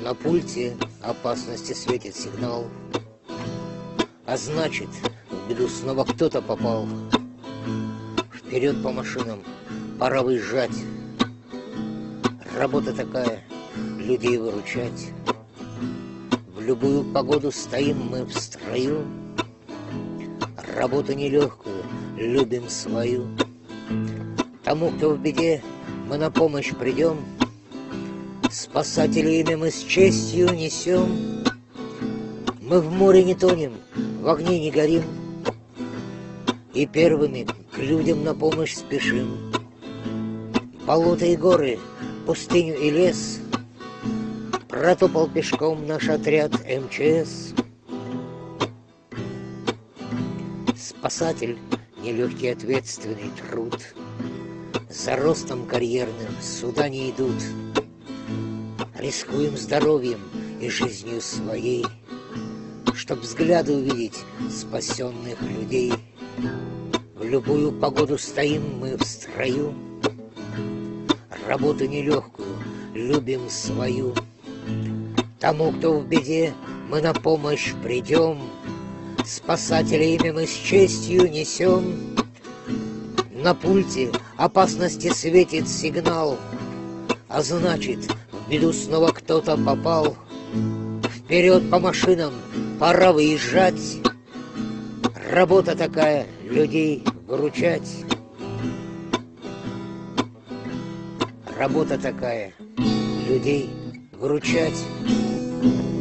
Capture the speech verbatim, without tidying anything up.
На пульте опасности светит сигнал, а значит, в беду снова кто-то попал. Вперед по машинам, пора выезжать. Работа такая, людей выручать. В любую погоду стоим мы в строю. Работу нелегкую, любим свою. Тому, кто в беде, мы на помощь придем. Спасателей имя мы с честью несем. Мы в море не тонем, в огне не горим, и первыми к людям на помощь спешим. Болота и горы, пустыню и лес протопал пешком наш отряд эм че эс. Спасатель — нелегкий ответственный труд. За ростом карьерным сюда не идут. Рискуем здоровьем и жизнью своей, чтоб взгляды увидеть спасенных людей. В любую погоду стоим мы в строю. Работу нелегкую, любим свою. Тому, кто в беде, мы на помощь придем. Спасателей имя мы с честью несем. На пульте опасности светит сигнал, а значит, в беду снова кто-то попал. Вперед по машинам, пора выезжать. Работа такая, людей выручать. Работа такая, людей выручать.